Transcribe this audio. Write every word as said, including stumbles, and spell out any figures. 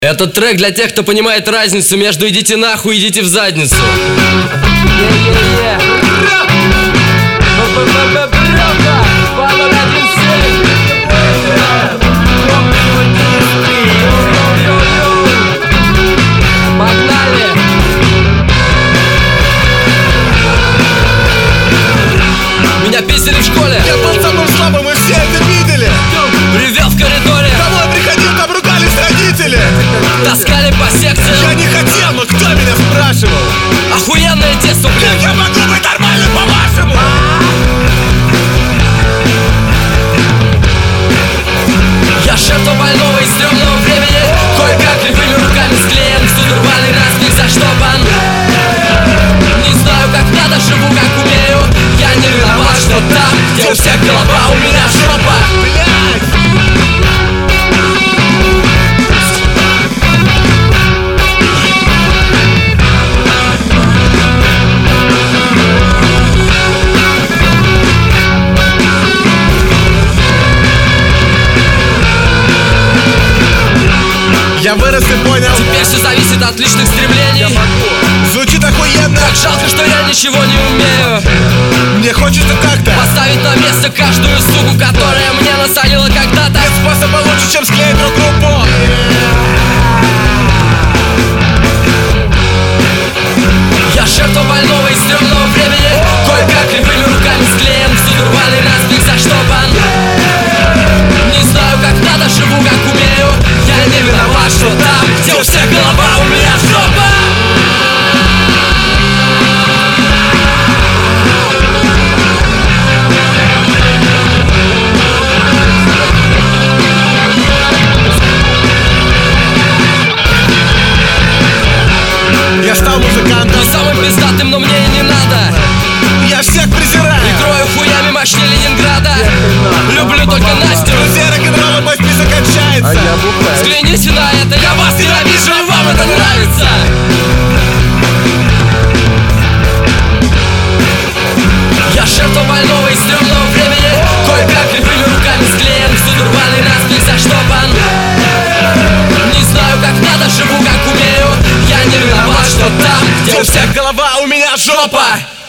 Этот трек для тех, кто понимает разницу между «идите нахуй» и «идите в задницу». Погнали! Меня пиздили в школе. Я был самым слабым, и все это видели. Ревел в коридоре. Домой приходил, там ругались родители. Таскали по секциям. Я не хотел, но кто меня спрашивал? Охуенное детство, блин. Как я могу быть нормальным, по-вашему? Я жертва больного и стрёмного времени. Кое-как кривыми руками склеен, всюду рваный наспех заштопан. Не знаю, как надо, живу как умею. Я не виноват, что там, где у всех голова, у меня жопа. Я вырос и понял. Теперь все зависит от личных стремлений. Звучит охуенно. Так жалко, что я ничего не умею. Мне хочется как-то поставить на место каждую суку, которая мне насолила когда-то. Нет способа лучше, чем склеить друг группу. Я жертва больного и стрёмного времени. Кое-как кривыми руками склеен, всюду рваный наспех заштопан. Не знаю, как надо, живу как умею. Я не виноват, что там, где у всех голова, у меня жопа. Я стал музыкантом. Не самым пиздатым, но мне и не надо. Я всех презираю. И крою хуями мощнее Ленинграда. Люблю только Настю. Друзья, рок-н-ролла, мой список кончается. Взгляните на это, я вас ненавижу, и вам это нравится. Я жертва больного и стрёмного времени. Кое-как кривыми руками склеен, всюду рваный наспех заштопан. Не знаю, как надо, живу как умею. Я не виноват, что там, где у всех голова, у меня жопа.